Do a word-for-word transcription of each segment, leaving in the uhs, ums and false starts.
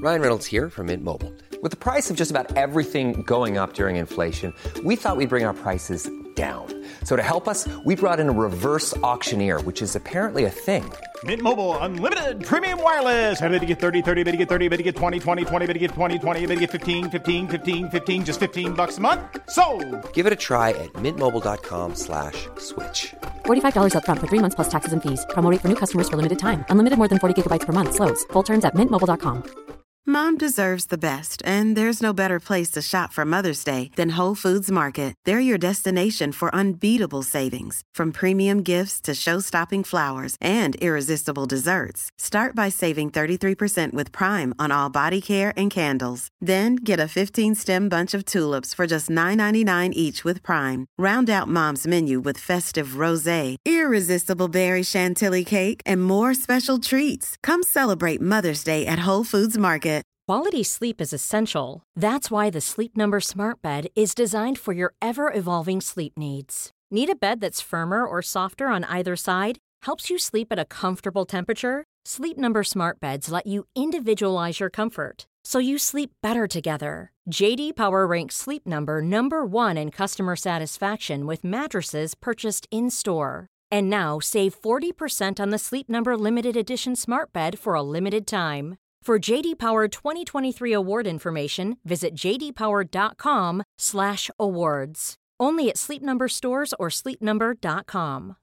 Ryan Reynolds here from Mint Mobile. With the price of just about everything going up during inflation, we thought we'd bring our prices down. So to help us, we brought in a reverse auctioneer, which is apparently a thing. Mint Mobile Unlimited Premium Wireless. How to get thirty, thirty, how to get thirty, how to get twenty, twenty, twenty, how to get twenty, twenty, how to get fifteen, fifteen, fifteen, fifteen, just fifteen bucks a month? Sold! Give it a try at mintmobile.com slash switch. forty-five dollars up front for three months plus taxes and fees. Promo rate for new customers for limited time. Unlimited more than forty gigabytes per month. Slows full terms at mint mobile dot com. Mom deserves the best, and there's no better place to shop for Mother's Day than Whole Foods Market. They're your destination for unbeatable savings, from premium gifts to show-stopping flowers and irresistible desserts. Start by saving thirty-three percent with Prime on all body care and candles. Then get a fifteen-stem bunch of tulips for just nine ninety-nine each with Prime. Round out Mom's menu with festive rosé, irresistible berry chantilly cake, and more special treats. Come celebrate Mother's Day at Whole Foods Market. Quality sleep is essential. That's why the Sleep Number Smart Bed is designed for your ever-evolving sleep needs. Need a bed that's firmer or softer on either side? Helps you sleep at a comfortable temperature? Sleep Number Smart Beds let you individualize your comfort, so you sleep better together. J D Power ranks Sleep Number number one in customer satisfaction with mattresses purchased in-store. And now save forty percent on the Sleep Number Limited Edition Smart Bed for a limited time. For J D Power twenty twenty-three award information, visit jdpower.com slash awards. Only at Sleep Number stores or sleep number dot com.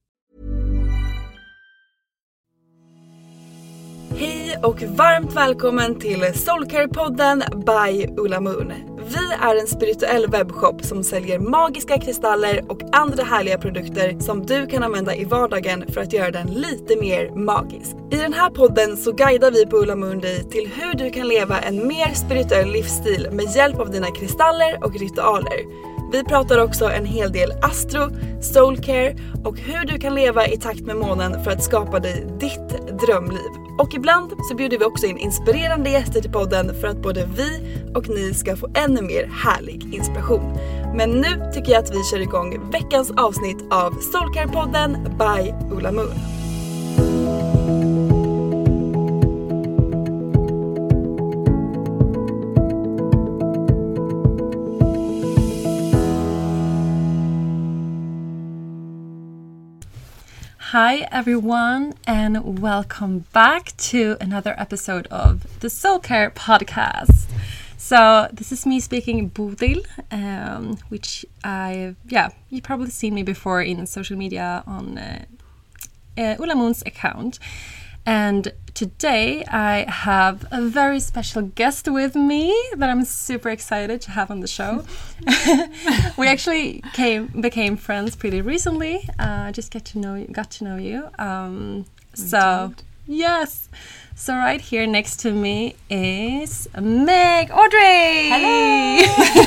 Hej och varmt välkommen till Soulcare-podden by Ulla Moon. Vi är en spirituell webbshop som säljer magiska kristaller och andra härliga produkter som du kan använda i vardagen för att göra den lite mer magisk. I den här podden så guidar vi på Ulla Moon dig till hur du kan leva en mer spirituell livsstil med hjälp av dina kristaller och ritualer. Vi pratar också en hel del astro, soulcare och hur du kan leva i takt med månen för att skapa dig ditt drömliv. Och ibland så bjuder vi också in inspirerande gäster till podden för att både vi och ni ska få ännu mer härlig inspiration. Men nu tycker jag att vi kör igång veckans avsnitt av Soulcare-podden by Ulla Moon. Hi everyone and welcome back to another episode of the Soulcare podcast. So this is me speaking Bodil, um, which I, yeah, you've probably seen me before in social media on uh, uh, Ulla Moon's account. And today I have a very special guest with me that I'm super excited to have on the show. We actually came became friends pretty recently. Uh, just get to know you, got to know you. Um, so did. Yes. So right here next to me is Meg Audrey. Hello.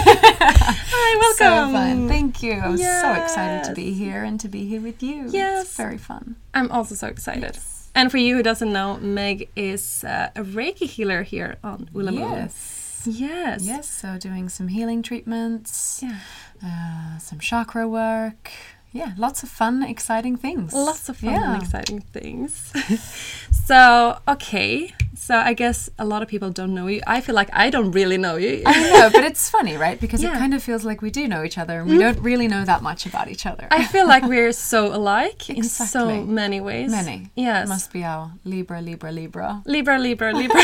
Hi, welcome. So fun. Thank you. I'm yes. so excited to be here and to be here with you. Yes. It's very fun. I'm also so excited. Yes. And for you who doesn't know, Meg is uh, a Reiki healer here on Ulla Moon. Yes. Yes. Yes, so doing some healing treatments, yeah. uh, some chakra work. Yeah, lots of fun, exciting things. Lots of fun yeah. and exciting things. So, okay. So I guess a lot of people don't know you. I feel like I don't really know you. I know, but it's funny, right? Because yeah. it kind of feels like we do know each other and we mm. don't really know that much about each other. I feel like we're so alike exactly. in so many ways. Many. Yes. Must be our Libra, Libra, Libra. Libra, Libra, Libra.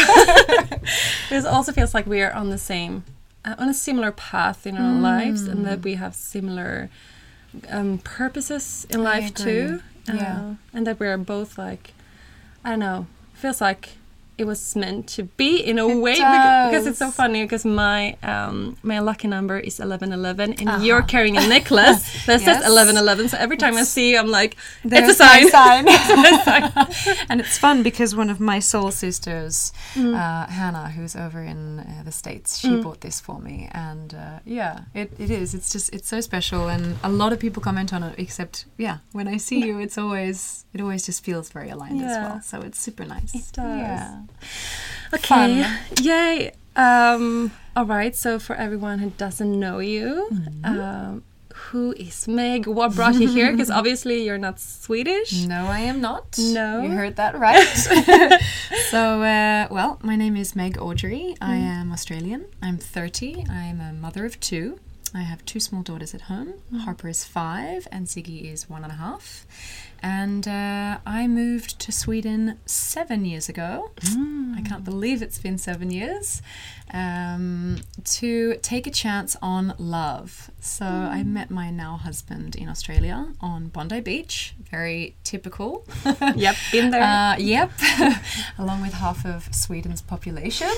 It also feels like we are on the same, uh, on a similar path in our mm. lives, and that we have similar um, purposes in I life agree. too. Uh, yeah. And that we're both like, I don't know, feels like it was meant to be in a it way does. because it's so funny because my um my lucky number is eleven eleven and uh-huh. you're carrying a necklace that yes. says eleven eleven, so every time it's, I see you I'm like it's a sign, sign. It's a sign. And it's fun because one of my soul sisters mm. uh, Hannah, who's over in uh, the States, she mm. bought this for me, and uh, yeah it, it is it's just it's so special, and a lot of people comment on it, except yeah when I see you it's always it always just feels very aligned yeah. as well, so it's super nice. It does. Yeah. Okay. Fun. Yay. Um, all right. So for everyone who doesn't know you, mm-hmm. um, who is Meg? What brought you here? Because obviously you're not Swedish. No, I am not. No. You heard that right. So, uh, well, my name is Meg Audrey. I am Australian. I'm thirty. I'm a mother of two. I have two small daughters at home. Mm. Harper is five and Siggy is one and a half. And uh, I moved to Sweden seven years ago. Mm. I can't believe it's been seven years. Um, to take a chance on love. So mm. I met my now husband in Australia on Bondi Beach. Very typical. Yep, been there. Uh, yep, along with half of Sweden's population.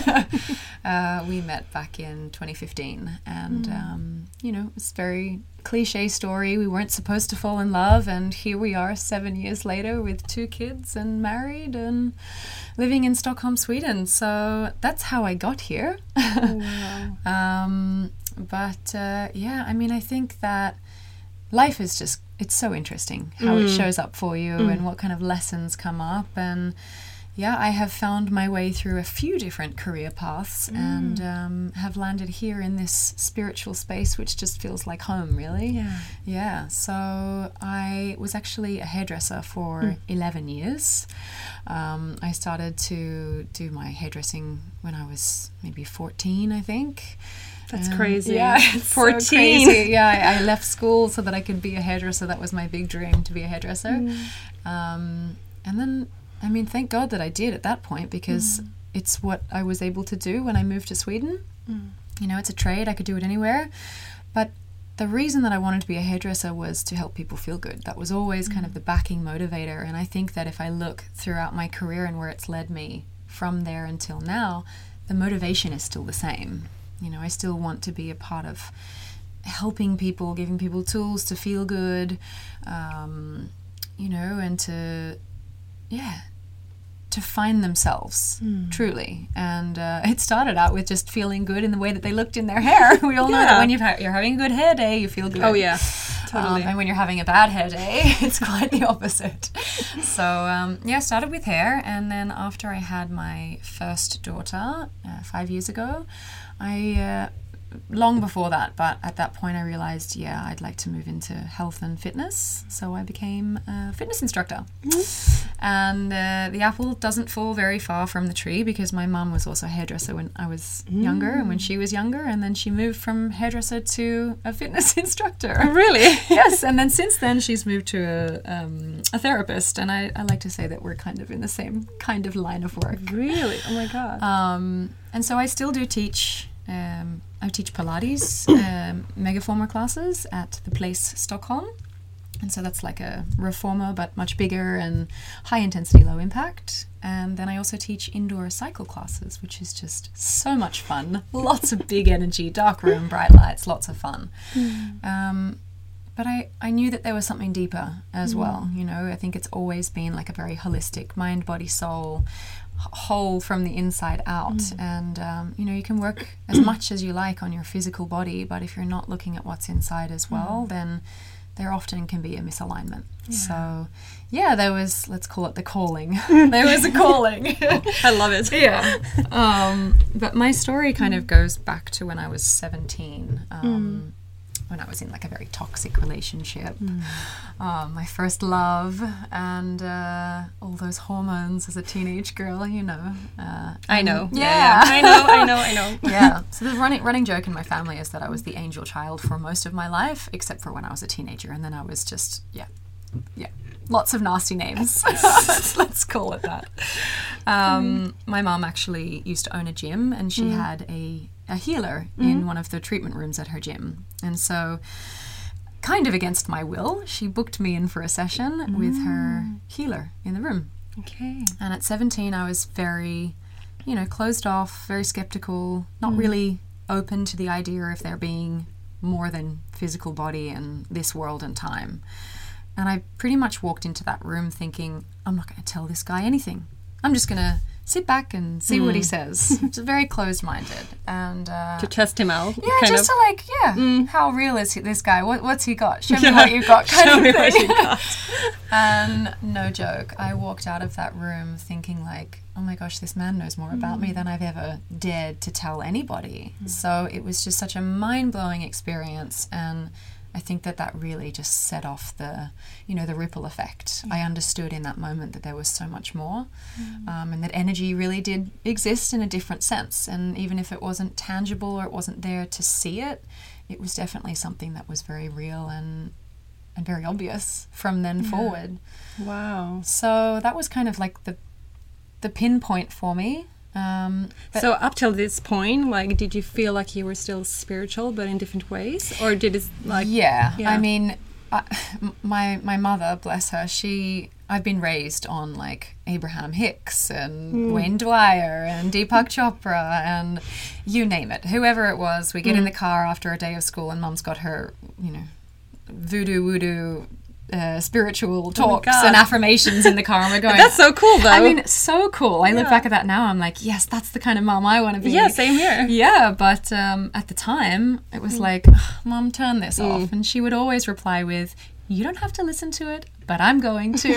uh, we met back in twenty fifteen. And, mm. um, you know, it's very cliche story. We weren't supposed to fall in love, and here we are seven years later with two kids and married and living in Stockholm, Sweden. So that's how I got here. Oh, wow. um, but uh, yeah, I mean, I think that life is just, it's so interesting how mm. it shows up for you mm. and what kind of lessons come up. And yeah, I have found my way through a few different career paths mm. and um, have landed here in this spiritual space, which just feels like home, really. Yeah. Yeah. So I was actually a hairdresser for mm. eleven years. Um, I started to do my hairdressing when I was maybe fourteen, I think. That's um, crazy. Yeah, fourteen. So crazy. Yeah, I, I left school so that I could be a hairdresser. That was my big dream, to be a hairdresser. Mm. Um, and then, I mean, thank God that I did at that point, because mm. it's what I was able to do when I moved to Sweden. Mm. You know, it's a trade. I could do it anywhere. But the reason that I wanted to be a hairdresser was to help people feel good. That was always mm. kind of the backing motivator. And I think that if I look throughout my career and where it's led me from there until now, the motivation is still the same. You know, I still want to be a part of helping people, giving people tools to feel good, um, you know, and to, yeah, to find themselves, mm. truly. And uh, it started out with just feeling good in the way that they looked in their hair. We all yeah. know that when you've ha- you're having a good hair day, you feel good. Oh, yeah, totally. Um, and when you're having a bad hair day, it's quite the opposite. So, um, yeah, I started with hair. And then after I had my first daughter uh, five years ago, I... Uh, long before that, but at that point I realized, yeah, I'd like to move into health and fitness. So I became a fitness instructor. Mm. And uh, the apple doesn't fall very far from the tree, because my mum was also a hairdresser when I was mm. younger and when she was younger, and then she moved from hairdresser to a fitness instructor. Oh, really? Yes, and then since then she's moved to a, um, a therapist, and I, I like to say that we're kind of in the same kind of line of work. Really? Oh my God. Um, and so I still do teach Um, I teach Pilates um, Megaformer classes at the Place Stockholm, and so that's like a reformer but much bigger and high intensity, low impact. And then I also teach indoor cycle classes, which is just so much fun. Lots of big energy, dark room, bright lights, lots of fun. Mm. Um, but I, I knew that there was something deeper as mm. well. You know, I think it's always been like a very holistic mind, body, soul, whole from the inside out. Mm. And um, you know, you can work as much as you like on your physical body, but if you're not looking at what's inside as well, mm. then there often can be a misalignment. Yeah. So yeah, there was, let's call it the calling. There was a calling. I love it. Yeah. Um, but my story kind of goes back to when I was seventeen. Um, mm. when I was in like a very toxic relationship, mm. um, my first love, and uh, all those hormones as a teenage girl, you know. Uh, I know. Yeah. yeah, yeah. I know, I know, I know. Yeah. So the running running joke in my family is that I was the angel child for most of my life, except for when I was a teenager, and then I was just, yeah, yeah. Lots of nasty names. Let's call it that. Um, mm. My mom actually used to own a gym, and she mm. had a a healer mm-hmm. in one of the treatment rooms at her gym. And so, kind of against my will, she booked me in for a session mm. with her healer in the room. Okay. And at seventeen, I was very, you know, closed off, very skeptical, not mm. really open to the idea of there being more than physical body and this world and time. And I pretty much walked into that room thinking, I'm not going to tell this guy anything. I'm just going to sit back and see mm. what he says. Just very closed-minded. And uh, to test him out. Yeah, kind just of. to like, yeah, mm. how real is he, this guy? What, what's he got? Show yeah. me what you got, kind Show of me thing. What you got. And no joke, I walked out of that room thinking like, oh my gosh, this man knows more about mm. me than I've ever dared to tell anybody. Mm. So it was just such a mind-blowing experience, and I think that that really just set off the, you know, the ripple effect. Yeah. I understood in that moment that there was so much more, mm. um, and that energy really did exist in a different sense. And even if it wasn't tangible or it wasn't there to see it, it was definitely something that was very real and and very obvious from then yeah. forward. Wow. So that was kind of like the the pinpoint for me. Um, so up till this point, like, did you feel like you were still spiritual, but in different ways, or did it like? Yeah, yeah. I mean, I, my my mother, bless her, she I've been raised on like Abraham Hicks and mm. Wayne Dwyer and Deepak Chopra and you name it, whoever it was. We get mm. in the car after a day of school, and Mum's got her, you know, voodoo voodoo. Uh, spiritual talks oh and affirmations in the car, and we're going. That's so cool, though. I mean, it's so cool. I yeah. look back at that now. I'm like, yes, that's the kind of mom I want to be. Yeah, same here. Yeah, but um, at the time, it was mm. like, Mom, turn this mm. off, and she would always reply with, "You don't have to listen to it, but I'm going to."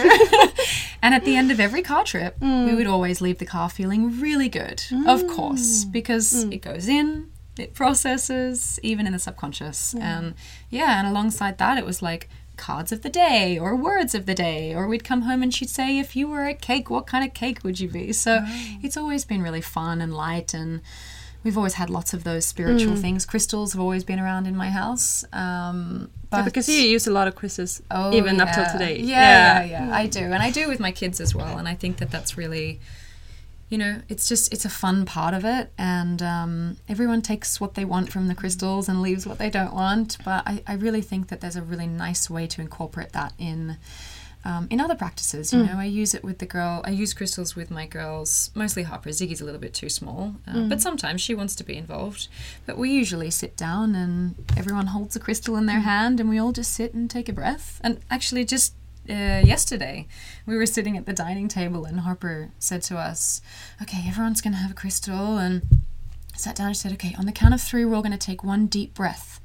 And at the end of every car trip, mm. we would always leave the car feeling really good, mm. of course, because mm. it goes in, it processes, even in the subconscious, yeah. and yeah, and alongside that, it was like cards of the day or words of the day, or we'd come home and she'd say, if you were a cake, what kind of cake would you be? So oh. it's always been really fun and light, and we've always had lots of those spiritual mm. things. Crystals have always been around in my house, um but yeah, because you use a lot of crystals oh, even yeah. up till today. Yeah, yeah, yeah, yeah. I do, and I do with my kids as well, and I think that that's really, you know, it's just, it's a fun part of it, and um, everyone takes what they want from the crystals and leaves what they don't want, but I, I really think that there's a really nice way to incorporate that in um, in other practices, you mm. know. I use it with the girl, I use crystals with my girls, mostly Harper. Ziggy's a little bit too small, uh, mm. but sometimes she wants to be involved, but we usually sit down and everyone holds a crystal in their hand and we all just sit and take a breath, and actually just Uh, yesterday we were sitting at the dining table and Harper said to us, okay, everyone's gonna have a crystal, and I sat down and said, okay, on the count of three we're all gonna take one deep breath.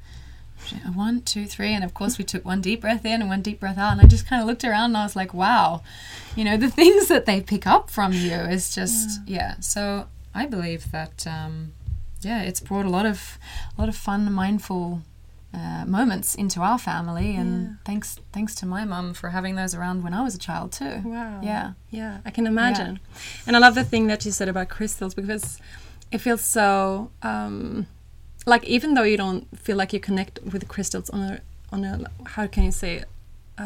One, two, three, and of course we took one deep breath in and one deep breath out, and I just kind of looked around and I was like, wow, you know, the things that they pick up from you is just yeah, yeah. So I believe that um, yeah, it's brought a lot of a lot of fun, mindful Uh, moments into our family, and yeah. thanks thanks to my mum for having those around when I was a child too. Wow. Yeah. Yeah, I can imagine. Yeah. And I love the thing that you said about crystals, because it feels so um, like, even though you don't feel like you connect with crystals on a on a how can you say it?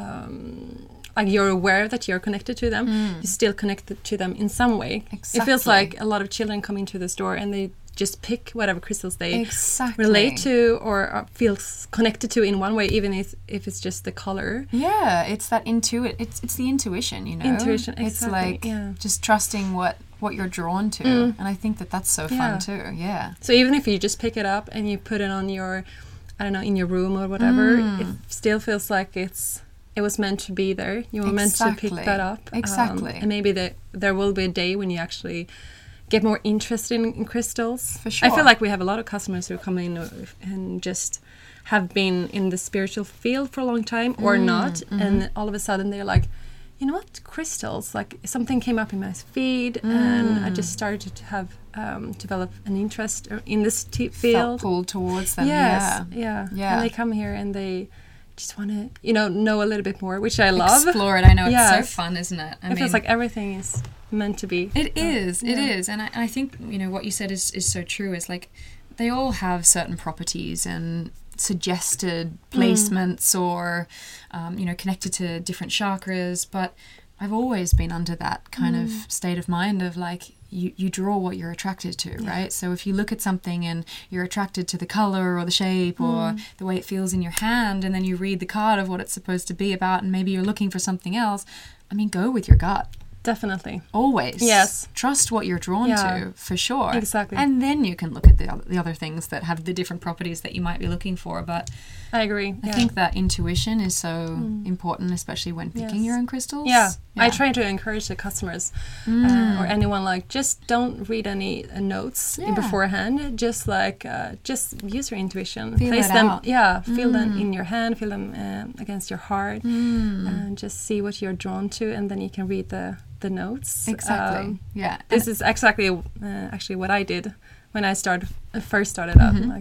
Um, like you're aware that you're connected to them, mm. you still connected to them in some way. Exactly. It feels like a lot of children come into the store and they just pick whatever crystals they exactly. relate to or feels connected to in one way, even if, if it's just the color. Yeah, it's that intuit. It's it's the intuition, you know. Intuition, exactly. It's like yeah. just trusting what what you're drawn to, mm. and I think that that's so yeah. fun too. Yeah. So even if you just pick it up and you put it on your, I don't know, in your room or whatever, mm. it still feels like it's it was meant to be there. You were exactly. meant to pick that up. Exactly. Um, and maybe the, there will be a day when you actually get more interested in, in crystals. For sure. I feel like we have a lot of customers who come in and just have been in the spiritual field for a long time or mm, not, mm-hmm. and all of a sudden they're like, you know what, crystals, like something came up in my feed mm. and I just started to have um, develop an interest in this t- field. Felt pulled towards them. Yes, yeah. yeah. Yeah. And they come here and they just want to, you know, know a little bit more, which I love. Explore it. I know, yes. It's so fun, isn't it? I it mean, feels like everything is meant to be. It is, yeah. it is. And I, and I think, you know, what you said is, is so true. Is like they all have certain properties and suggested placements mm. or, um, you know, connected to different chakras. But I've always been under that kind mm. of state of mind of like, you, you draw what you're attracted to, yeah. right? So if you look at something and you're attracted to the color or the shape mm. or the way it feels in your hand, and then you read the card of what it's supposed to be about, and maybe you're looking for something else, I mean, go with your gut. Definitely. Always. Yes. Trust what you're drawn yeah. to, for sure. Exactly. And then you can look at the other, the other things that have the different properties that you might be looking for. But I agree. I yeah. think that intuition is so mm. important, especially when picking yes. your own crystals. Yeah. yeah. I try to encourage the customers mm. uh, or anyone, like, just don't read any uh, notes yeah. beforehand. Just like, uh, just use your intuition. Feel Place it them. out. Yeah. Feel mm. them in your hand. Feel them uh, against your heart, mm. and just see what you're drawn to, and then you can read the the notes. Exactly. Um, yeah. This and is exactly uh, actually what I did when I started uh, first started out. Mm-hmm. Like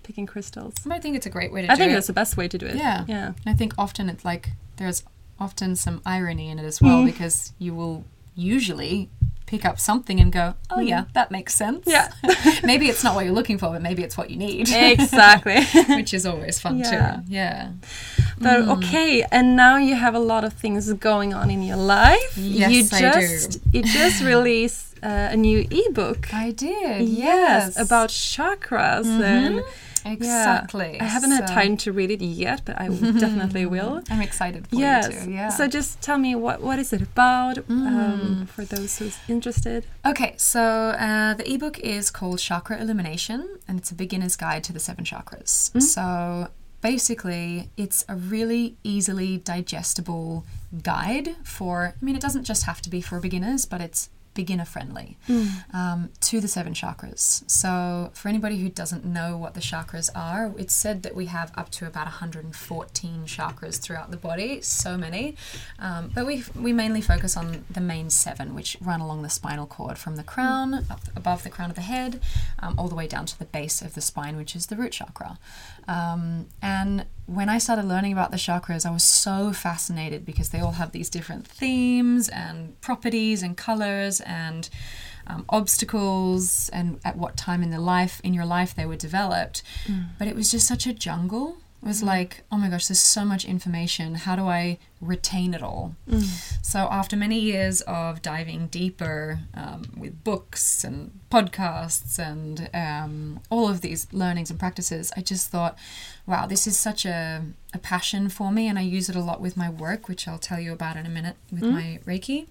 picking crystals. I think it's a great way to I do think it. that's the best way to do it. Yeah. Yeah. And I think often it's like there's often some irony in it as well, Mm. because you will usually pick up something and go, oh yeah, that makes sense. Yeah. Maybe it's not what you're looking for, but maybe it's what you need. Exactly. Which is always fun Yeah. too. Yeah. But okay, and now you have a lot of things going on in your life. Yes, you I just, do. You just released uh, a new ebook. I did. Yes, Yes. about chakras. And Exactly. yeah, I haven't had So- time to read it yet, but I will definitely will. I'm excited for Yes. you too. Yeah. So just tell me what what is it about um, for those who's interested. Okay, so uh, the ebook is called Chakra Illumination, and it's a beginner's guide to the seven chakras. So basically, it's a really easily digestible guide for, I mean, it doesn't just have to be for beginners, but it's beginner friendly um, to the seven chakras. So for anybody who doesn't know what the chakras are, it's said that we have up to about one hundred fourteen chakras throughout the body, so many. Um, but we we mainly focus on the main seven, which run along the spinal cord from the crown, up above the crown of the head, um, all the way down to the base of the spine, which is the root chakra. Um, and when I started learning about the chakras, I was so fascinated because they all have these different themes and properties and colors and um, obstacles and at what time in the life in your life they were developed. But it was just such a jungle. It was like, oh my gosh, there's so much information. How do I retain it all? So after many years of diving deeper um, with books and podcasts and um, all of these learnings and practices, I just thought, wow, this is such a, a passion for me, and I use it a lot with my work, which I'll tell you about in a minute with my Reiki.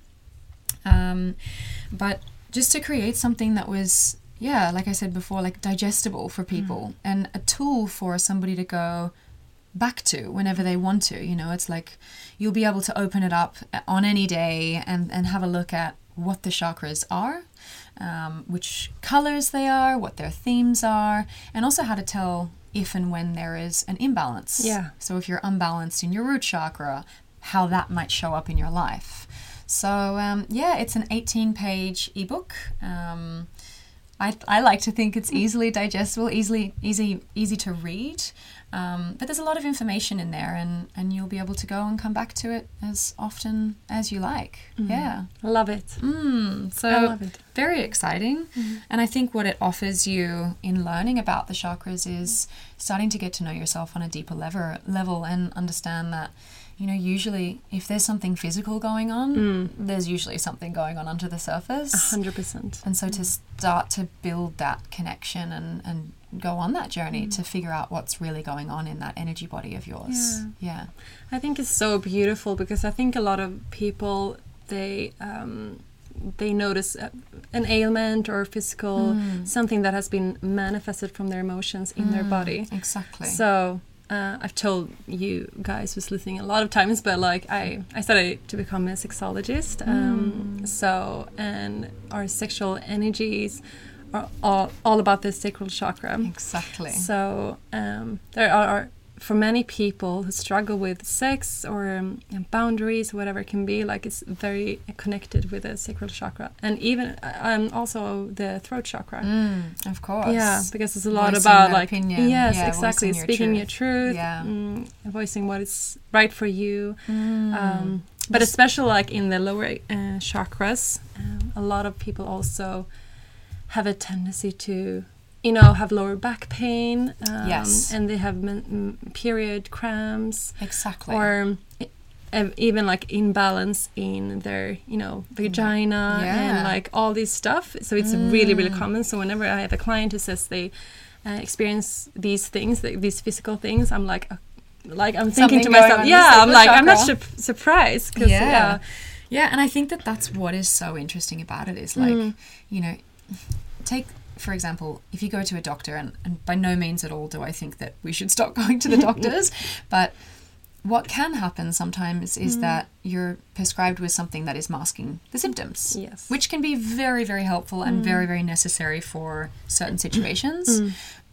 Um, but just to create something that was, yeah, like I said before, like digestible for people and a tool for somebody to go back to whenever they want to. You know, it's like you'll be able to open it up on any day and, and have a look at what the chakras are, um, which colors they are, what their themes are, and also how to tell if and when there is an imbalance. Yeah. So if you're unbalanced in your root chakra, how that might show up in your life. So um, yeah, it's an eighteen page ebook. Um, I, I like to think it's easily digestible, easily easy easy to read. Um, but there's a lot of information in there, and, and you'll be able to go and come back to it as often as you like. Yeah. I love it. Mm, so I love it. very exciting. And I think what it offers you in learning about the chakras is starting to get to know yourself on a deeper level, level and understand that, you know, usually if there's something physical going on, there's usually something going on under the surface. A hundred percent. And so to start to build that connection and, and go on that journey to figure out what's really going on in that energy body of yours. Yeah. I think it's so beautiful because I think a lot of people, they um, they notice a, an ailment or physical something that has been manifested from their emotions in their body. Exactly. So uh, I've told you guys who's listening a lot of times, but like I, I started to become a sexologist. Um, So, and our sexual energies are all, all about the sacral chakra. Exactly. So um, there are, for many people who struggle with sex or um, boundaries, whatever it can be, like it's very connected with the sacral chakra, and even um, also the throat chakra. Mm, of course. Yeah, because it's a lot Voicing about that like opinion. yes, Yeah, exactly, voicing your speaking your truth. truth, Yeah. mm, voicing what is right for you. Mm. Um, but especially like in the lower uh, chakras, um, a lot of people also have a tendency to, you know, have lower back pain. Um, Yes. And they have men- m- period cramps. Exactly. Or um, even like imbalance in their, you know, vagina Yeah. and like all this stuff. So it's really, really common. So whenever I have a client who says they uh, experience these things, th- these physical things, I'm like, uh, like I'm thinking Something to going myself, on in yeah, the I'm like, I'm not chakra. su- surprised. 'Cause, Yeah. yeah. Yeah, and I think that that's what is so interesting about it is like, you know, take, for example, if you go to a doctor, and, and by no means at all do I think that we should stop going to the doctors, but what can happen sometimes is that you're prescribed with something that is masking the symptoms, Yes. which can be very, very helpful and very, very necessary for certain situations. But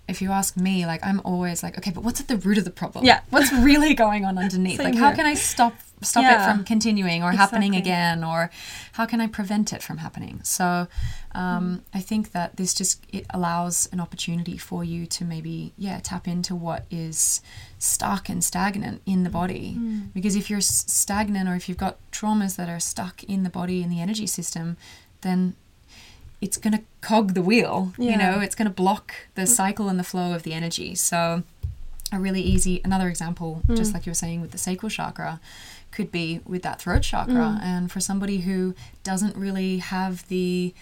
if you ask me, like, I'm always like, okay, but what's at the root of the problem? Yeah. What's really going on underneath? Same Like, how here. can I stop stop Yeah. it from continuing or happening Exactly. again, or how can I prevent it from happening? So um, Mm. I think that this just, it allows an opportunity for you to maybe, yeah, tap into what is stuck and stagnant in the body. Mm. Because if you're s- stagnant, or if you've got traumas that are stuck in the body, in the energy system, then it's going to cog the wheel, you Yeah. know, it's going to block the cycle and the flow of the energy. So a really easy, another example, Mm. just like you were saying with the sacral chakra, could be with that throat chakra. Mm. And for somebody who doesn't really have the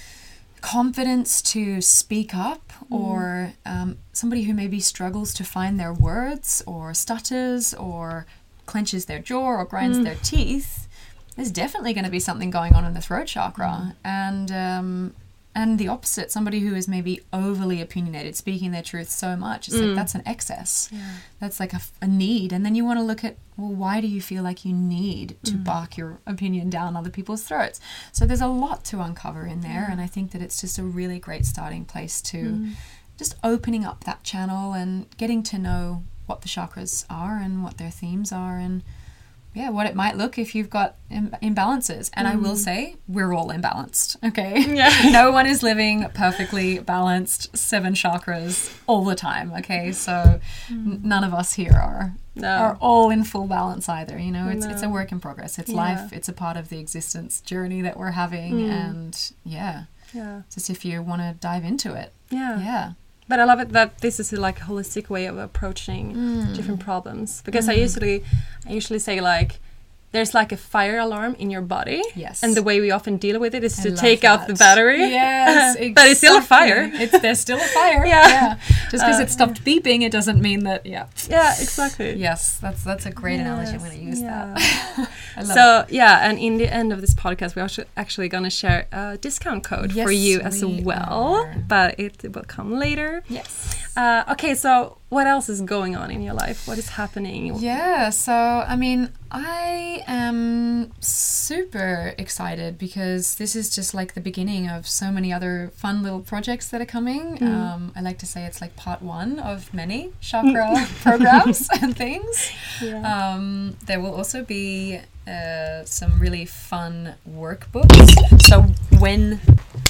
confidence to speak up, or um, somebody who maybe struggles to find their words, or stutters, or clenches their jaw, or grinds their teeth, there's definitely going to be something going on in the throat chakra. And um, and the opposite, somebody who is maybe overly opinionated, speaking their truth so much, it's like that's an excess. That's like a, f- a need. And then you want to look at, well, why do you feel like you need to bark your opinion down other people's throats? So there's a lot to uncover in there. And I think that it's just a really great starting place to just opening up that channel and getting to know what the chakras are and what their themes are, and yeah, what it might look if you've got Im- imbalances. And I will say, we're all imbalanced, okay? Yeah. No one is living perfectly balanced seven chakras all the time, okay? So n- none of us here are No. are all in full balance either, you know? It's it's a No. work in progress. It's Yeah. life. It's a part of the existence journey that we're having. And yeah, Yeah. just if you want to dive into it. Yeah. Yeah. But I love it that this is like a holistic way of approaching Mm. different problems. Because I usually, I usually say like, there's like a fire alarm in your body. Yes. And the way we often deal with it is I to love take out the that. battery. Yes, But it's still a exactly. fire. It's there's still a fire. Yeah. yeah. Just because Uh, it stopped beeping, it doesn't mean that. Yeah. Yeah, exactly. Yes, that's that's a great analogy. I'm going to use yeah. that. I love So yeah, and in the end of this podcast, we're also actually going to share a discount code for Yes, you as we well, are. but it will come later. it. Yes. Uh, okay, so what else is going on in your life? What is happening? Yeah, so I mean, I am super excited because this is just like the beginning of so many other fun little projects that are coming. Um, I like to say it's like part one of many chakra programs and things. Yeah. Um, there will also be uh, some really fun workbooks. So when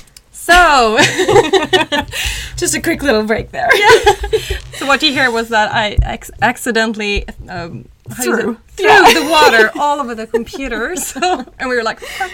So, just a quick little break there. so what you hear was that I ac- accidentally um, how do you say- Threw. threw the water all over the computer. So, and we were like, fuck.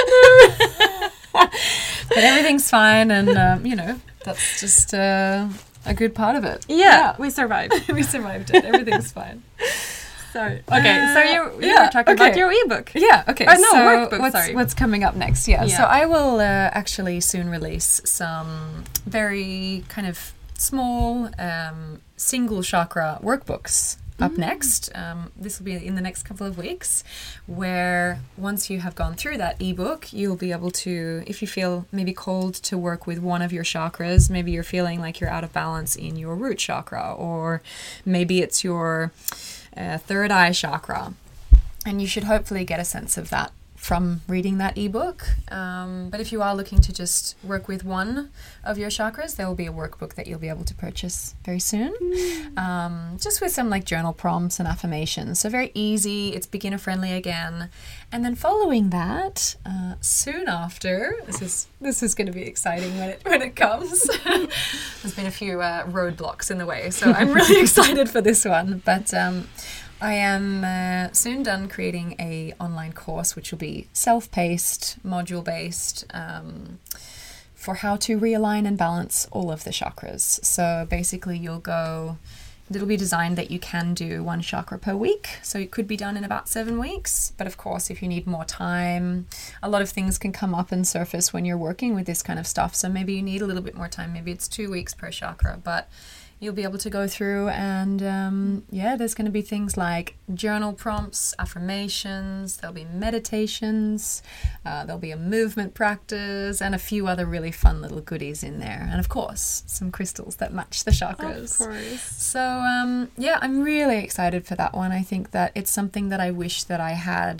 But everything's fine, and um, you know, that's just uh, a good part of it. Yeah, we survived. we survived it. Everything's fine. Sorry. Okay, so you, you yeah, were talking about okay. your ebook. Yeah. Okay. Oh, no, so workbook, what's, sorry. what's coming up next? Yeah. Yeah. So I will uh, actually soon release some very kind of small um, single chakra workbooks. Up next, um, this will be in the next couple of weeks, where once you have gone through that ebook, you'll be able to, if you feel maybe called to work with one of your chakras, maybe you're feeling like you're out of balance in your root chakra, or maybe it's your uh, third eye chakra, and you should hopefully get a sense of that from reading that ebook. Um, but if you are looking to just work with one of your chakras, there will be a workbook that you'll be able to purchase very soon. Um, just with some like journal prompts and affirmations. So very easy, it's beginner friendly again. And then following that, uh, soon after, this is this is going to be exciting when it when it comes. There's been a few uh, roadblocks in the way, so I'm really excited for this one. But um, I am uh, soon done creating a online course, which will be self-paced, module-based, um, for how to realign and balance all of the chakras. So basically you'll go, it'll be designed that you can do one chakra per week. So it could be done in about seven weeks. But of course, if you need more time, a lot of things can come up and surface when you're working with this kind of stuff. So maybe you need a little bit more time. Maybe it's two weeks per chakra, but you'll be able to go through and um, yeah, there's going to be things like journal prompts, affirmations, there'll be meditations, uh, there'll be a movement practice, and a few other really fun little goodies in there. And of course, some crystals that match the chakras. Of course. So um, yeah, I'm really excited for that one. I think that it's something that I wish that I had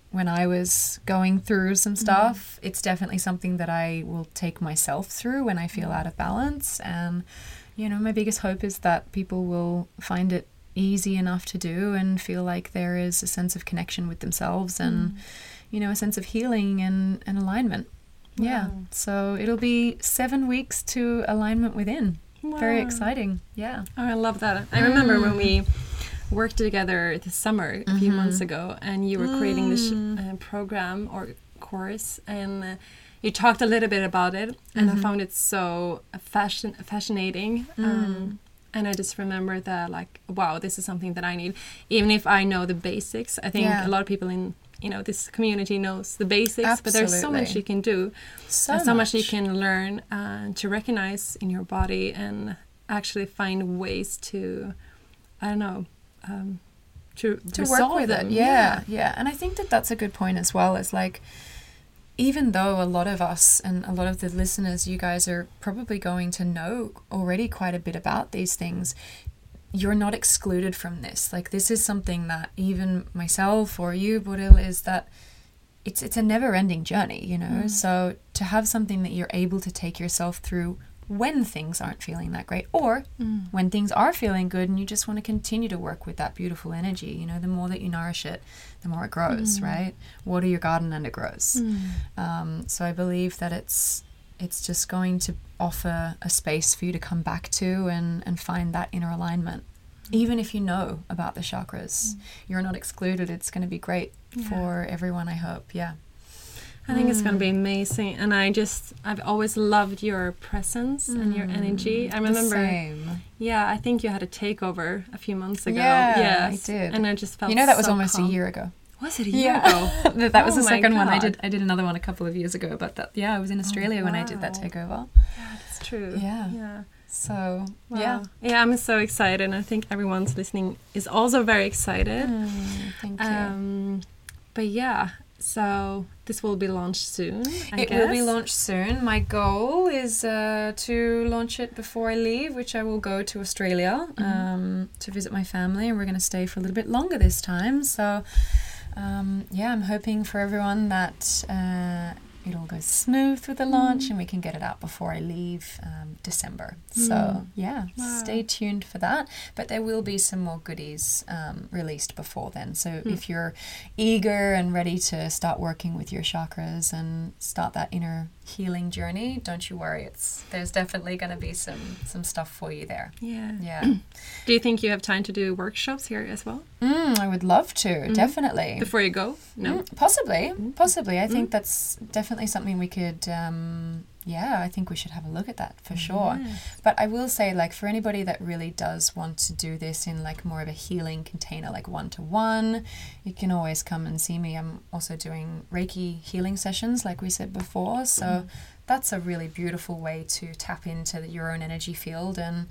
when I was going through some stuff. Mm. It's definitely something that I will take myself through when I feel mm. out of balance. And, you know, my biggest hope is that people will find it easy enough to do and feel like there is a sense of connection with themselves and, mm. you know, a sense of healing and, and alignment. Wow. Yeah. So it'll be seven weeks to alignment within. Wow. Very exciting. Yeah. Oh, I love that. I remember mm. when we worked together this summer a mm-hmm. few months ago, and you were creating mm. this uh, program or course, and uh, you talked a little bit about it, and mm-hmm. I found it so fascin- fascinating. Mm. Um, and I just remember that, like, wow, this is something that I need. Even if I know the basics, I think yeah. a lot of people in you know this community knows the basics, Absolutely. But there's so much you can do, so, and so much. much you can learn uh, to recognize in your body and actually find ways to, I don't know. Um, to to work with them. it, yeah, yeah, yeah. And I think that that's a good point as well. Is like, even though a lot of us and a lot of the listeners, you guys are probably going to know already quite a bit about these things, you're not excluded from this. Like, this is something that even myself or you, Bodil, is that it's it's a never-ending journey, you know. Mm. So to have something that you're able to take yourself through when things aren't feeling that great, or mm. when things are feeling good and you just want to continue to work with that beautiful energy, you know, the more that you nourish it, the more it grows, mm. right? Water your garden and it grows. Mm. Um, so I believe that it's it's just going to offer a space for you to come back to and, and find that inner alignment. Mm. Even if you know about the chakras, mm. you're not excluded. It's going to be great yeah. for everyone, I hope. Yeah. I think mm. it's going to be amazing, and I just I've always loved your presence mm. and your energy. I remember, Same. yeah, I think you had a takeover a few months ago. Yeah, yes, I did, and I just felt you know that was so almost calm. a year ago. Was it a year yeah. ago? that that oh was the second God. one. I did I did another one a couple of years ago, but that yeah, I was in Australia oh, when wow. I did that takeover. Yeah, that's true. Yeah, yeah. So wow. yeah, yeah, I'm so excited, and I think everyone's listening is also very excited. Mm, thank you. Um, but yeah. So this will be launched soon, I It guess. will be launched soon. My goal is uh, to launch it before I leave, which I will go to Australia mm-hmm. um, to visit my family, and we're going to stay for a little bit longer this time. So um, yeah, I'm hoping for everyone that uh, it all goes smooth with the launch mm. and we can get it out before I leave um, December. Mm. So yeah, wow. stay tuned for that. But there will be some more goodies um, released before then. So mm. if you're eager and ready to start working with your chakras and start that inner healing journey, don't you worry. It's there's definitely going to be some some stuff for you there. Yeah. Yeah. Do you think you have time to do workshops here as well? Mm, I would love to, mm. definitely. Before you go? No. Mm, possibly. Mm. Possibly. I mm. think that's definitely something we could um yeah, I think we should have a look at that for sure. Yes. But I will say, like, for anybody that really does want to do this in like more of a healing container, like one-to-one, you can always come and see me. I'm also doing Reiki healing sessions, like we said before. So mm. that's a really beautiful way to tap into the, your own energy field. And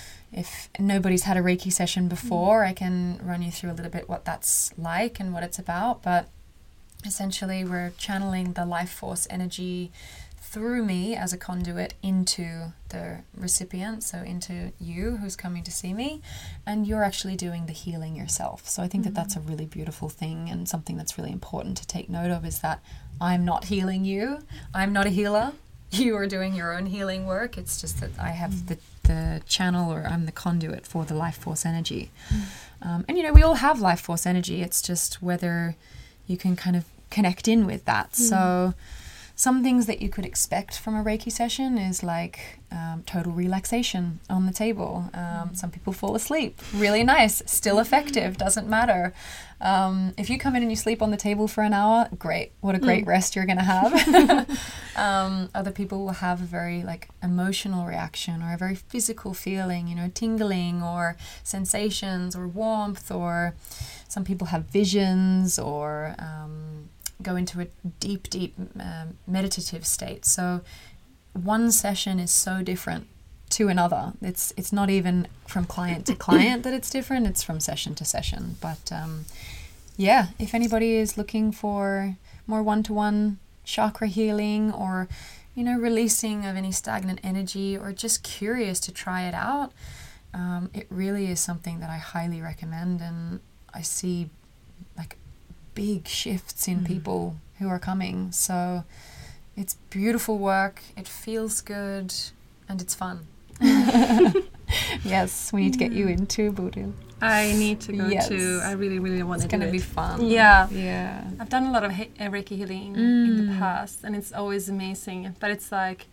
if nobody's had a Reiki session before, mm. I can run you through a little bit what that's like and what it's about. But essentially, we're channeling the life force energy through me as a conduit into the recipient, so into you who's coming to see me, and you're actually doing the healing yourself. So I think mm-hmm. that that's a really beautiful thing, and something that's really important to take note of is that I'm not healing you. I'm not a healer. You are doing your own healing work. It's just that I have mm. the, the channel, or I'm the conduit for the life force energy. Mm. Um, and, you know, we all have life force energy. It's just whether you can kind of connect in with that. Mm. So some things that you could expect from a Reiki session is like um, total relaxation on the table. Um, mm. Some people fall asleep. Really nice. Still effective. Doesn't matter. Um, if you come in and you sleep on the table for an hour, great. What a great mm. rest you're going to have. um, other people will have a very like emotional reaction or a very physical feeling, you know, tingling or sensations or warmth, or some people have visions or um, go into a deep, deep um, meditative state. So one session is so different to another. It's it's not even from client to client that it's different. It's from session to session. But um, yeah, if anybody is looking for more one-to-one chakra healing, or, you know, releasing of any stagnant energy, or just curious to try it out, um, it really is something that I highly recommend. And I see like big shifts in mm. people who are coming. So it's beautiful work, it feels good, and it's fun. Yes, we need to get you in too, Bodil. I need to go yes. too. I really, really want to do it. It's going to be fun. Yeah. Yeah. I've done a lot of he- Reiki healing mm. in the past, and it's always amazing. But it's like,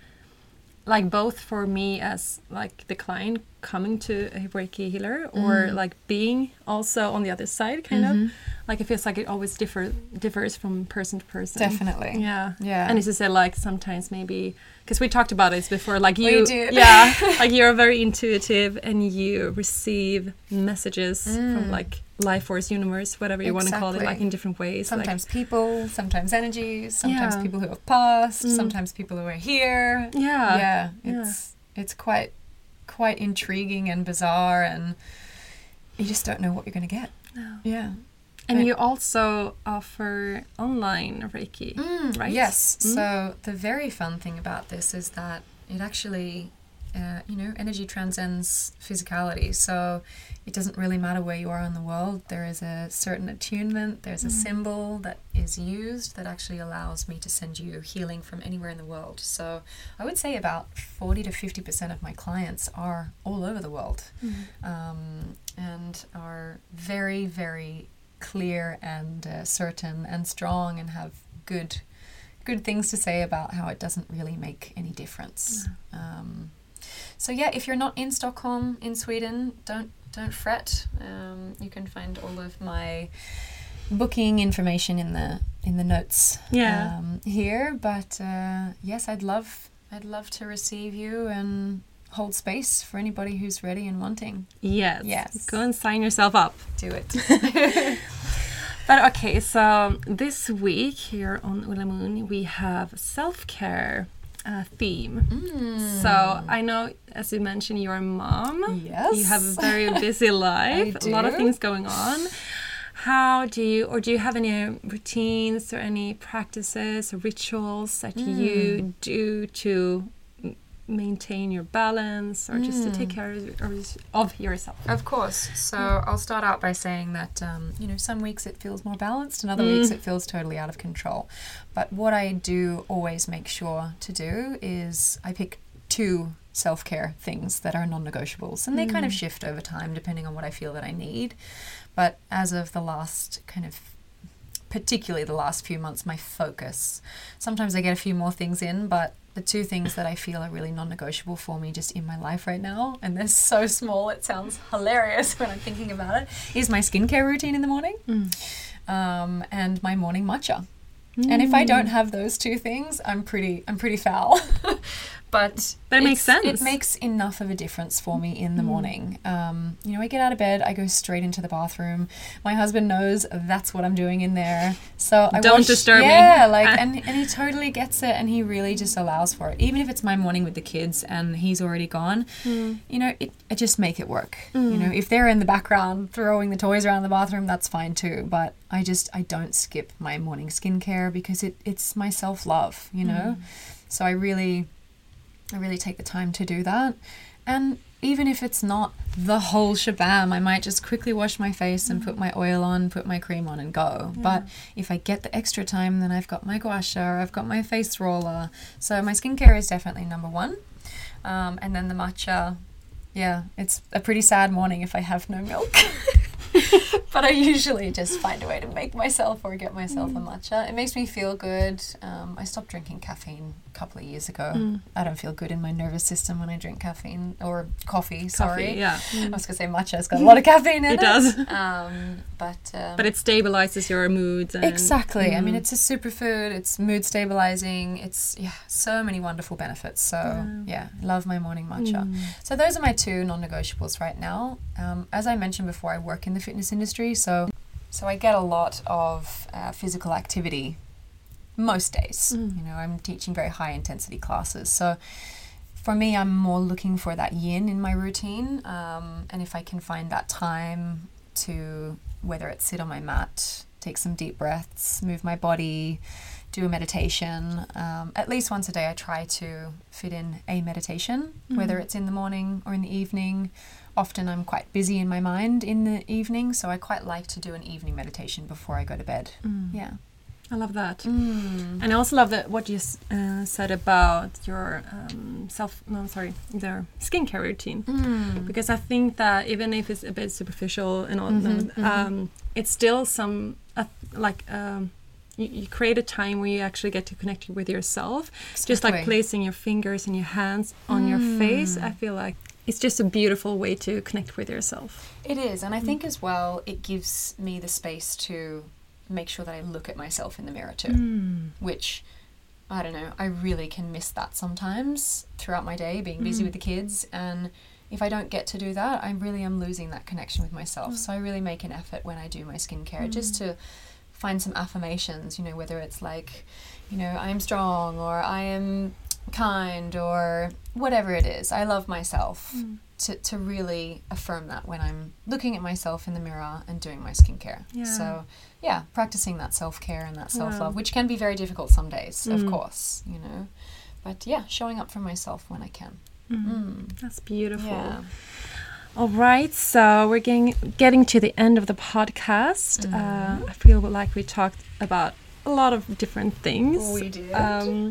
like both for me as like the client coming to a Reiki healer, or mm. like being also on the other side, kind mm-hmm. of. Like it feels like it always differ differs from person to person. Definitely. Yeah. Yeah. And as I said, like sometimes maybe because we talked about this before, like you, we did. yeah, like you're very intuitive and you receive messages mm. from like life force, universe, whatever you exactly. want to call it, like in different ways. Sometimes like, people, sometimes energies, sometimes yeah. people who have passed, mm. sometimes people who are here. Yeah. Yeah. It's yeah. it's quite quite intriguing and bizarre, and you just don't know what you're going to get. No. Yeah. And you also offer online Reiki, mm, right? Yes. Mm. So the very fun thing about this is that it actually, uh, you know, energy transcends physicality. So it doesn't really matter where you are in the world. There is a certain attunement, there's a mm. symbol that is used that actually allows me to send you healing from anywhere in the world. So I would say about forty to fifty percent of my clients are all over the world mm. um, and are very, very clear and uh, certain and strong, and have good good things to say about how it doesn't really make any difference. Yeah. Um, so yeah, if you're not in Stockholm, in Sweden, don't don't fret. Um, you can find all of my booking information in the in the notes yeah. um, here. But uh, yes, I'd love I'd love to receive you and hold space for anybody who's ready and wanting. Yes. Yes. Go and sign yourself up. Do it. But okay, so this week here on Ulla Moon, we have self-care uh, theme. Mm. So I know, as you mentioned, you're a mom. Yes. You have a very busy life, I do. A lot of things going on. How do you, or do you have any routines or any practices or rituals that mm. you do to maintain your balance, or mm. just to take care of, of yourself? Of course. So yeah. I'll start out by saying that um, you know, some weeks it feels more balanced, and other mm. weeks it feels totally out of control. But what I do always make sure to do is I pick two self-care things that are non-negotiables, and mm. they kind of shift over time depending on what I feel that I need. But as of the last kind of particularly the last few months, my focus, sometimes I get a few more things in, but the two things that I feel are really non-negotiable for me just in my life right now, and they're so small it sounds hilarious when I'm thinking about it, is my skincare routine in the morning mm. um, and my morning matcha. Mm. And if I don't have those two things, I'm pretty I'm pretty foul. But, but it makes sense. It makes enough of a difference for me in the mm. morning. Um, you know, I get out of bed, I go straight into the bathroom. My husband knows that's what I'm doing in there. So I don't wash, disturb yeah, me. Yeah, like, and, and he totally gets it, and he really just allows for it. Even if it's my morning with the kids and he's already gone, mm. you know, it, I just make it work. Mm. You know, if they're in the background throwing the toys around the bathroom, that's fine too. But I just, I don't skip my morning skincare because it, it's my self-love, you know? Mm. So I really... I really take the time to do that. And even if it's not the whole shabam, I might just quickly wash my face and put my oil on, put my cream on and go. Yeah. But if I get the extra time, then I've got my gua sha, I've got my face roller. So my skincare is definitely number one. Um, and then the matcha, yeah, it's a pretty sad morning if I have no milk. But I usually just find a way to make myself or get myself mm. a matcha. It makes me feel good. Um, I stopped drinking caffeine a couple of years ago. Mm. I don't feel good in my nervous system when I drink caffeine or coffee. Coffee, sorry. yeah. Mm. I was going to say matcha. It's got a lot of caffeine in it. It does. Um, but um, but it stabilizes your moods. And, exactly. Mm. I mean, it's a superfood. It's mood stabilizing. It's yeah, so many wonderful benefits. So yeah, yeah love my morning matcha. Mm. So those are my two non-negotiables right now. Um, as I mentioned before, I work in the fitness industry, so so I get a lot of uh, physical activity most days. Mm. You know, I'm teaching very high intensity classes, so for me, I'm more looking for that yin in my routine, um, and if I can find that time to, whether it's sit on my mat, take some deep breaths, move my body, do a meditation. Um, at least once a day I try to fit in a meditation, mm. whether it's in the morning or in the evening. Often I'm quite busy in my mind in the evening, so I quite like to do an evening meditation before I go to bed. Mm. Yeah. I love that. Mm. And I also love that what you uh, said about your um, self, no, sorry, their skincare routine. Mm. Because I think that even if it's a bit superficial and all, mm-hmm, um, mm-hmm. it's still some, uh, like, um, you, you create a time where you actually get to connect with yourself. Exactly. Just like placing your fingers and your hands on mm. your face. I feel like it's just a beautiful way to connect with yourself. It is. And I think as well, it gives me the space to make sure that I look at myself in the mirror too, mm. which, I don't know, I really can miss that sometimes throughout my day, being busy mm. with the kids. And if I don't get to do that, I really am losing that connection with myself. Mm. So I really make an effort when I do my skincare mm. just to find some affirmations, you know, whether it's like, you know, I am strong or I am kind or whatever it is. I love myself. Mm. To, to really affirm that when I'm looking at myself in the mirror and doing my skincare. Yeah. So, yeah, practicing that self-care and that self-love, wow. which can be very difficult some days, mm. of course, you know. But, yeah, showing up for myself when I can. Mm. Mm. That's beautiful. Yeah. All right, so we're getting, getting to the end of the podcast. Mm. Uh, I feel like we talked about a lot of different things. We did. Um,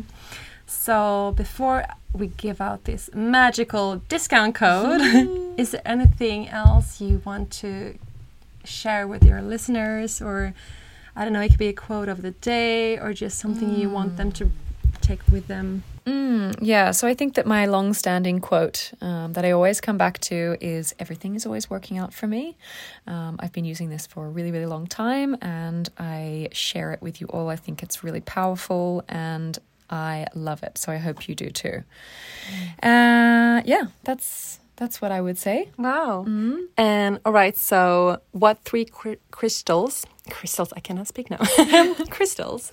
so before we give out this magical discount code, is there anything else you want to share with your listeners? Or, I don't know, it could be a quote of the day or just something mm. you want them to take with them. Mm, yeah, so I think that my long-standing quote um, that I always come back to is, everything is always working out for me. Um, I've been using this for a really, really long time and I share it with you all. I think it's really powerful and I love it. So I hope you do too. Uh, yeah, that's that's what I would say. Wow. Mm-hmm. And all right, so what three cr- crystals, crystals, I cannot speak now, crystals,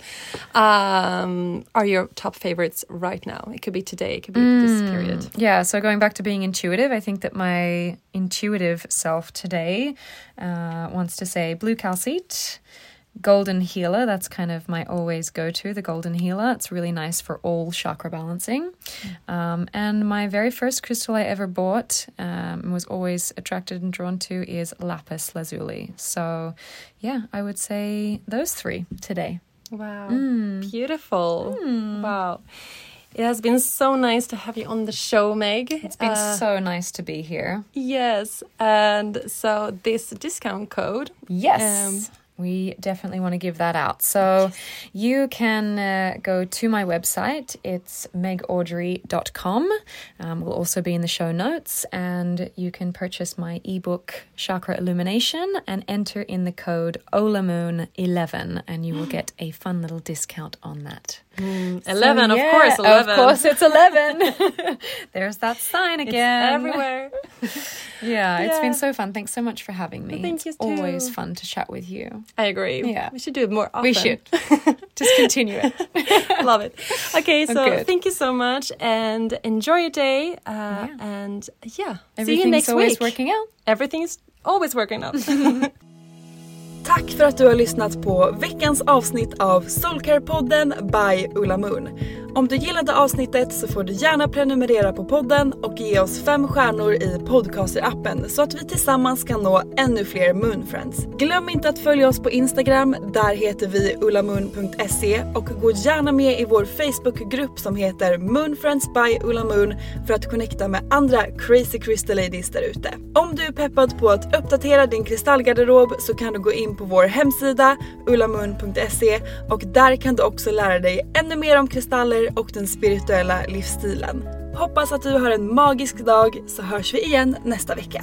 um, are your top favorites right now? It could be today, it could be mm. this period. Yeah, so going back to being intuitive, I think that my intuitive self today uh, wants to say blue calcite, golden healer, that's kind of my always go-to, the golden healer. It's really nice for all chakra balancing. Mm. Um, and my very first crystal I ever bought um, and was always attracted and drawn to is lapis lazuli. So yeah, I would say those three today. Wow. Mm. Beautiful. Mm. Wow. It has been so nice to have you on the show, Meg. It's been uh, so nice to be here. Yes. And so this discount code. Yes. Um, We definitely want to give that out. So you can uh, go to my website. It's meg audrey dot com. Um, will also be in the show notes. And you can purchase my ebook, Chakra Illumination, and enter in the code olamoon eleven. And you will get a fun little discount on that. Mm, eleven, so, yeah, of course, eleven. Of course, it's eleven. There's that sign again. It's everywhere. yeah, yeah, it's been so fun. Thanks so much for having me. Thank you It's too. Always fun to chat with you. I agree. Yeah. We should do it more often. We should. Just continue it. Love it. Okay, so okay. thank you so much and enjoy your day. Uh, yeah. And yeah, see you next always week. Working out. Everything's always working out. Tack för att du har lyssnat på veckans avsnitt av Soulcare-podden by Ulla Moon. Om du gillade avsnittet så får du gärna prenumerera på podden och ge oss fem stjärnor i podcaster-appen så att vi tillsammans kan nå ännu fler Moonfriends. Glöm inte att följa oss på Instagram, där heter vi ullamoon punkt se, och gå gärna med i vår Facebookgrupp som heter Moonfriends by Ulla Moon för att connecta med andra crazy crystal ladies där ute. Om du är peppad på att uppdatera din kristallgarderob så kan du gå in på vår hemsida ullamoon punkt se och där kan du också lära dig ännu mer om kristaller och den spirituella livsstilen. Hoppas att du har en magisk dag, så hörs vi igen nästa vecka.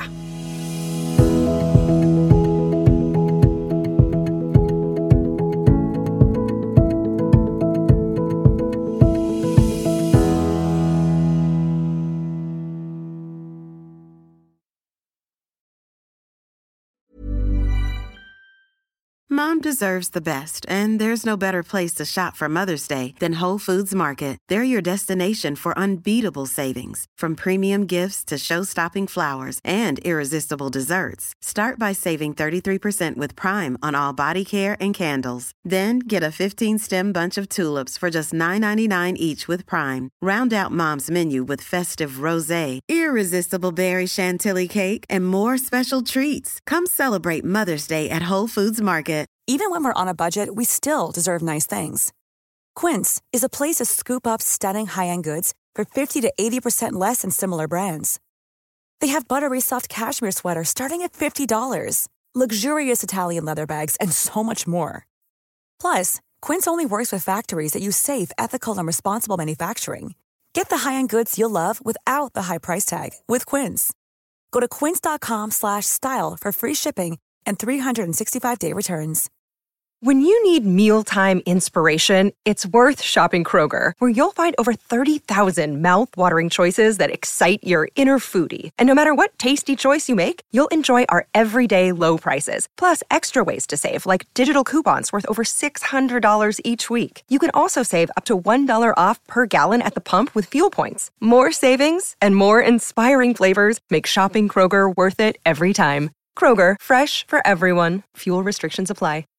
Mom deserves the best, and there's no better place to shop for Mother's Day than Whole Foods Market. They're your destination for unbeatable savings, from premium gifts to show-stopping flowers and irresistible desserts. Start by saving thirty-three percent with Prime on all body care and candles. Then get a fifteen-stem bunch of tulips for just nine ninety-nine each with Prime. Round out Mom's menu with festive rosé, irresistible berry chantilly cake, and more special treats. Come celebrate Mother's Day at Whole Foods Market. Even when we're on a budget, we still deserve nice things. Quince is a place to scoop up stunning high-end goods for fifty to eighty percent less than similar brands. They have buttery soft cashmere sweaters starting at fifty dollars, luxurious Italian leather bags, and so much more. Plus, Quince only works with factories that use safe, ethical, and responsible manufacturing. Get the high-end goods you'll love without the high price tag with Quince. Go to quince.com slash style for free shipping and three sixty-five day returns. When you need mealtime inspiration, it's worth shopping Kroger, where you'll find over thirty thousand mouth-watering choices that excite your inner foodie. And no matter what tasty choice you make, you'll enjoy our everyday low prices, plus extra ways to save, like digital coupons worth over six hundred dollars each week. You can also save up to one dollar off per gallon at the pump with fuel points. More savings and more inspiring flavors make shopping Kroger worth it every time. Kroger, fresh for everyone. Fuel restrictions apply.